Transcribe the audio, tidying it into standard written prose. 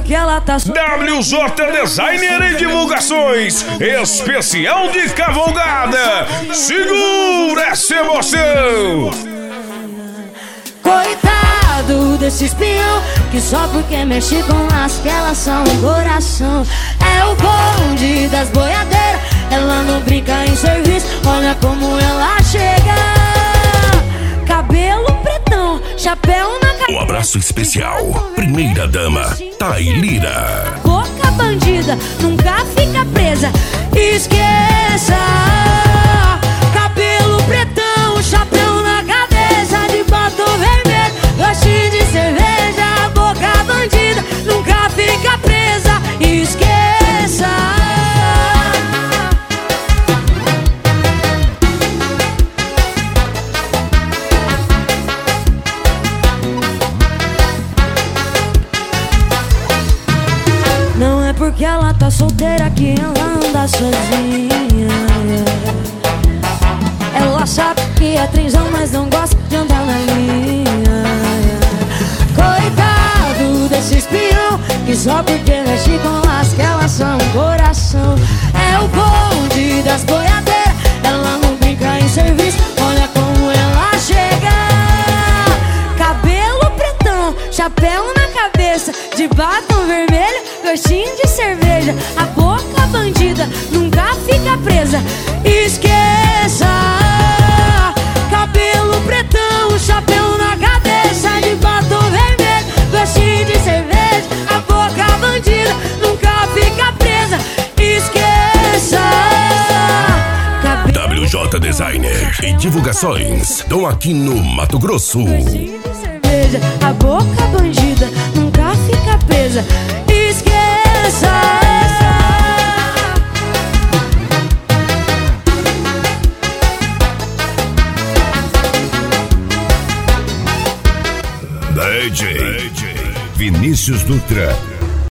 porque ela tá WJ Designer e Divulgações, especial de cavalgada. Segura essa emoção. Coitado desse espião, que só porque mexe com as que elas são coração. É o bonde das boiadeiras, ela não brinca em serviço. Olha como ela chega. Cabelo pretão, chapéu na cabeça. Um abraço especial, primeira dama, Tailira. Boca bandida, nunca fica presa. Esqueça. Cabelo pretão, chapéu na cabeça, de batom vermelho, gostinho de cerveja. Boca bandida, nunca fica presa. Esqueça. Não é porque ela tá solteira que ela anda sozinha. Ela sabe que é trenzão, mas não gosta de andar na linha. Coitado desse espião, que só porque mexe com as que elas são coração. É o bonde das boiadeiras, ela não brinca em serviço. Olha como ela chega. Cabelo pretão, chapéu na cabeça, de batom vermelho, gostinho de cerveja. A boca bandida nunca fica presa. Esqueça. Cabelo pretão, chapéu na cabeça, de batom vermelho, gostinho de cerveja. A boca bandida nunca fica presa. Esqueça. WJ Designer e Divulgações, estão aqui no Mato Grosso. Gostinho de cerveja, a boca bandida nunca fica presa. Esqueça. DJ Vinícius Dutra